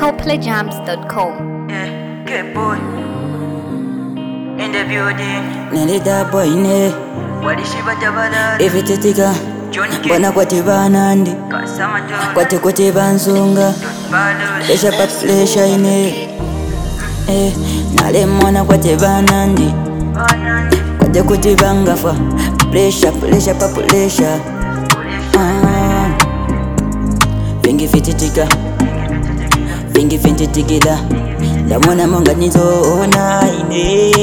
ColdPlayJams.com. Yeah, get boy in the building. Naleta boy ne Walishiba tabala. Ifititika John K. Bwana kwati banandi Kasama John. Kwati kuti bansunga Balos. Lesha pa flesha ine Nale mwana kwati banandi Kwati kuti bangafa Flesha pa flesha Vingi fititika Vingi fititikila La mwana monga nizoona ine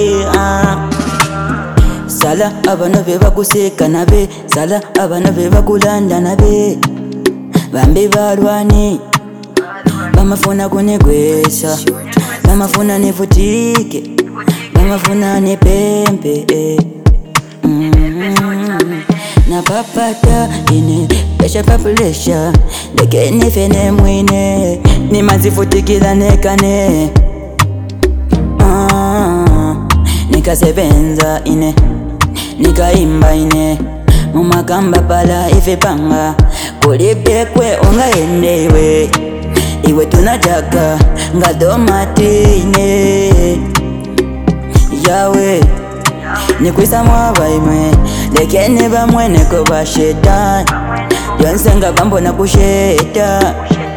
Sala abana be bakuseka nabe Sala abana be bakulanda nabe Bambi balwani Bamafuna kunegwesa Bamafuna nefutike Bamafuna nepempe Na papata ine Lesha papulesha Leke nefene mwine Ni mazifutikila nekane Nikasebenza ine Nikaimba ine Mumakamba pala ife panga Kulipekwe onga endewe Iwe tunajaka Ngadomati ine Yawe Nikwisa mwaba imwe Lekene bamwene ko bashetani Yonsenga bambona kusheta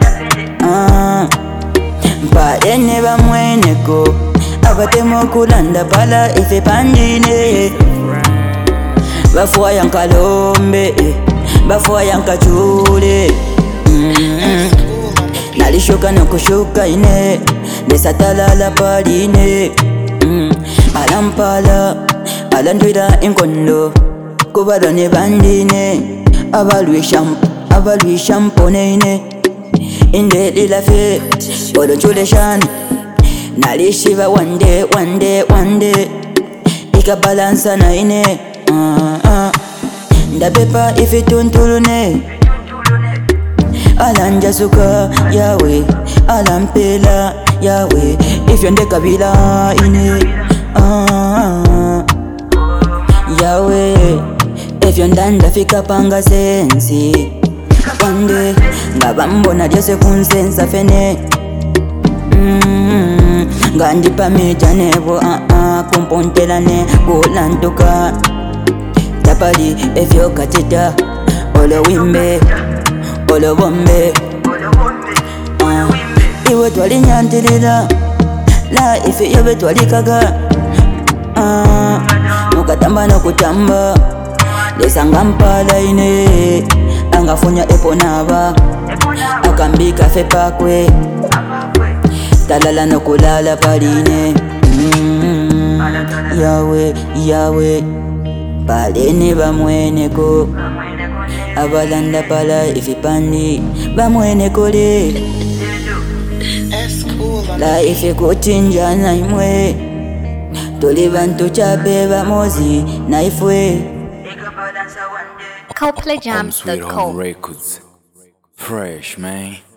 Mpalene bamwene ko Abatemo kulanda pala ife pandine Bafua yankalombe Bafua yankachule Nalishoka nakushuka ine Nesatalala paline Alampala Alandwira inkondo Kubalone bandine Abalwi shampone ine Inde lilafe Odonchule shani Nalishiva one day Ika balansa na ine Ndabepa ifi tuntulune Alanja suka yawe Alampela yawe Ifyonde kabila ine Yawe Ifyondanda fika panga sensi Wande Ngabambona diose kunsensa fene Ngandipa meja nebo Kumpontelane kulantuka Tapali efyo katita Olo wimbe Olo bombe Iwe twali nyantilila La ife yobe twali kaga Mukatamba no kutamba Lesanga mpala ine Angafunya eponaba Akambika fe pakwe Talala no kulala paline Yawe Palene bamwene ko Abalanda pala ifipandi Bamwene kole La ife kuchinjana imwe Tuli bantu chape bamozi na ifwe ColdPlayJams.com. Records. Fresh, man.